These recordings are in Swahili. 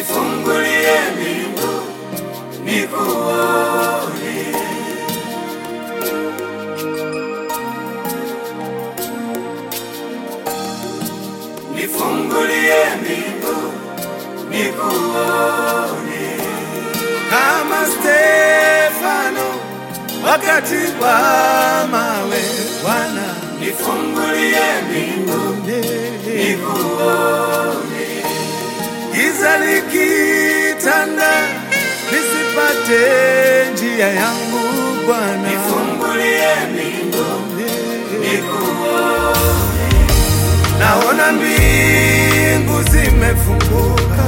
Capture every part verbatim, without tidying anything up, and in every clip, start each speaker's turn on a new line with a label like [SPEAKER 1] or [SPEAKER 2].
[SPEAKER 1] nifungulie mbingu nikuone, nifungulie mbingu nikuone,
[SPEAKER 2] kama Stefano wakati wa mawe. Bwana
[SPEAKER 1] nifungulie mbingu nikuone,
[SPEAKER 2] giza likitanda nisipate njia yangu. Bwana
[SPEAKER 1] nifungulie mbingu nikuone,
[SPEAKER 2] naona mbingu zimefunguka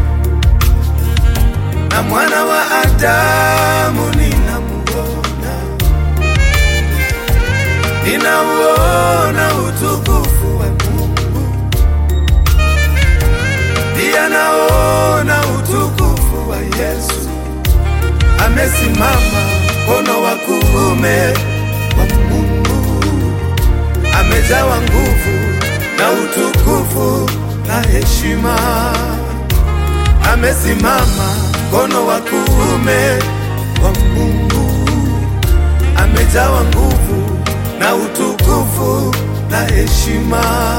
[SPEAKER 2] na mwana wa Adamu ninamuona, ninauona utukufu wa Mungu, pia naona utukufu wa Yesu. Amesimama mkono wa kuume wa Mungu, amejawa nguvu na utukufu na heshima. Amesimama mkono wa kuume wa Mungu, amejawa nguvu na utukufu na heshima.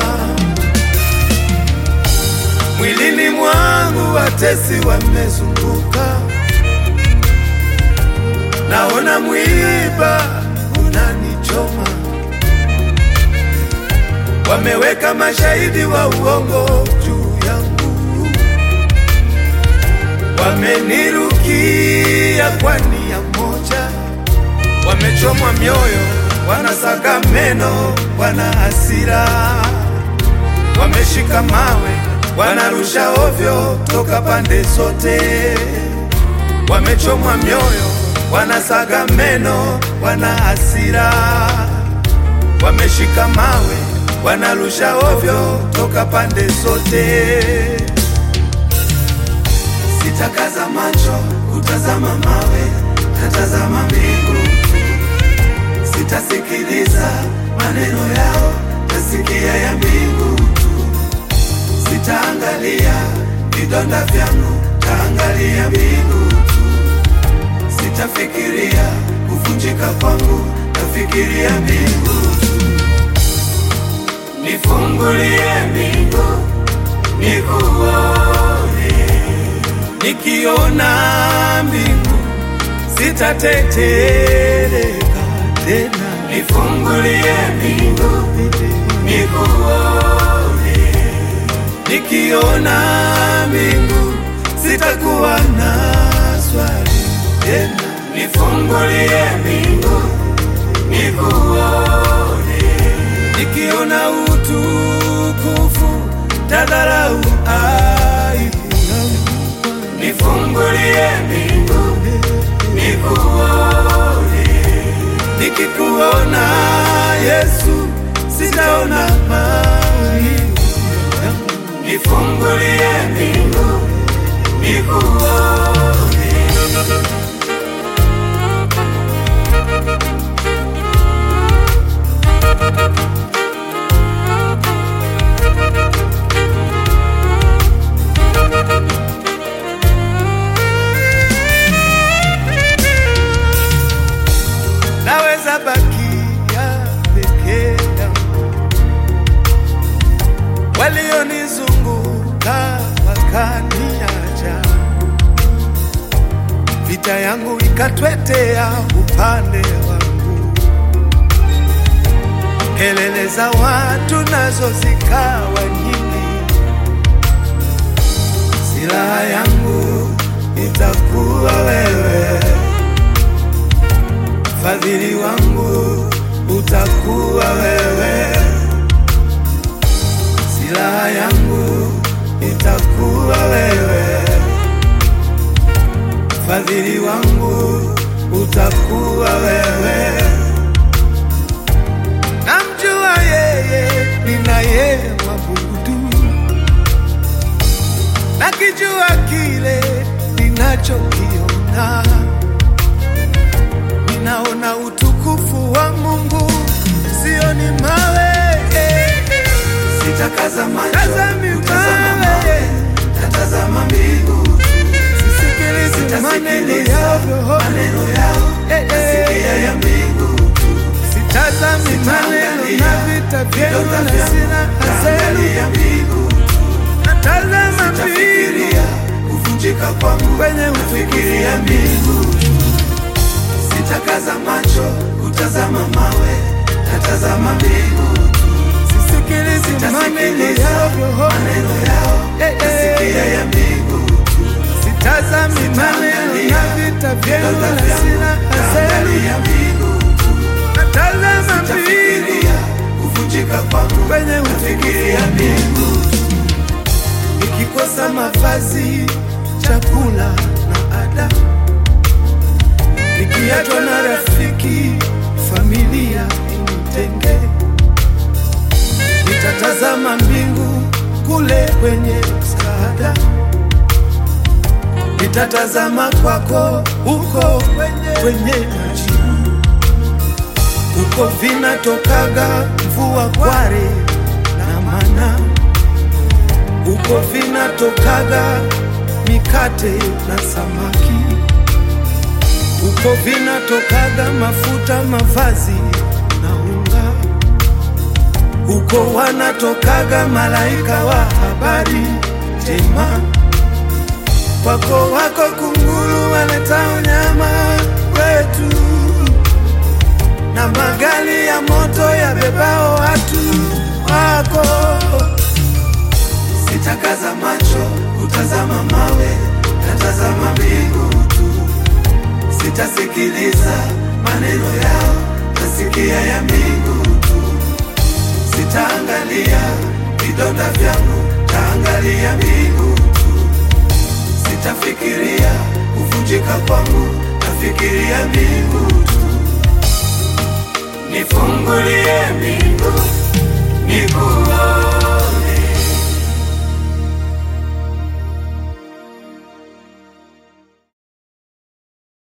[SPEAKER 2] Mwilini mwangu watesi wamezunguka, naona mwiba unanichoma. Wameweka mashahidi wa uongo juu yangu, wamenirukia kwa nia moja. Wamechomwa mioyo, wanasaga meno, wana hasira. Wameshika mawe, wanarusha ovyo toka pande zote. Wamechomwa mioyo, wanasaga meno, wana hasira. Wameshika mawe, wanarusha ovyo toka pande zote. Sitakaza macho kutazama mawe, natazama mbingu. Sitasikiliza maneno yao, nasikia ya mbingu tu. Sitaangalia vidonda vyangu, taangalia mbingu tu. Sitafikiria kuvunjika kwangu, nafikiria mbingu tu.
[SPEAKER 1] nifungulie mbingu nikuone,
[SPEAKER 2] nikiona mbingu sitatetereka tena.
[SPEAKER 1] nifungulie mbingu nikuone,
[SPEAKER 2] nikiona mbingu sitakuwa na swali tena.
[SPEAKER 1] nifungulie mbingu nikuone,
[SPEAKER 2] nikiona utukufu tadharau aibu.
[SPEAKER 1] nifungulie mbingu nikuone,
[SPEAKER 2] nikikuona Yesu sitaona maumivu.
[SPEAKER 1] nifungulie mbingu nikuone,
[SPEAKER 2] naweza bakia peke yangu, walionizunguka wakaniacha, vita yangu ikatwetea upande wangu, kelele za watu nazo zikawa nyingi. Silaha yangu itakuwa wewe, fadhili wangu utakuwa wewe. Silaha yangu itakuwa wewe, fadhili wangu utakuwa wewe. Namjua yeye ninaye mwabudu, nakijua kile ninachokiona. Ninaona utukufu wa Mungu, sioni mawe.
[SPEAKER 1] sitakaza macho
[SPEAKER 2] Tazami
[SPEAKER 1] kutazama
[SPEAKER 2] mawe,
[SPEAKER 1] mawe, natazama mbingu tu.
[SPEAKER 2] kuvunjika kwangu
[SPEAKER 1] kwenye
[SPEAKER 2] nafikiria mbingu. Sitakaza macho kutazama mawe, natazama mbingu.
[SPEAKER 1] sisikilizi maneno yao,
[SPEAKER 2] maneno yao,
[SPEAKER 1] Eh, eh.
[SPEAKER 2] nasikia ya mbingu.
[SPEAKER 1] sitazami maneno na vita vyenu na silaha zenu,
[SPEAKER 2] Naangalia mbingu,
[SPEAKER 1] natazama mbingu
[SPEAKER 2] nafikiria kuvunjika kwangu
[SPEAKER 1] kwenye
[SPEAKER 2] nafikiria mbingu.
[SPEAKER 1] nikikosa mavazi, chakula na ada, nikiachwa na rafiki, familia initenge, nitatazama mbingu kule kwenye msaada, nitatazama kwako huko kwenye, kwenye majibu, huko vinatokaga mvua, kware na mana, huko vinatokaga mikate na samaki, huko vinatokaga mafuta, mavazi na unga, huko wanatokaga malaika wa habari njema. Kwako wako kunguru waleta unyama wetu, na magari ya moto yabebao watu wako.
[SPEAKER 2] Sitakaza macho kutazama mawe, natazama mbingu tu. Sitasikiliza maneno yao, nasikia ya mbingu tu. Sitaangalia vidonda vyangu, taangalia mbingu tu. Sitafikiria kuvunjika kwangu, nafikiria mbingu tu.
[SPEAKER 1] Nifungulie mbingu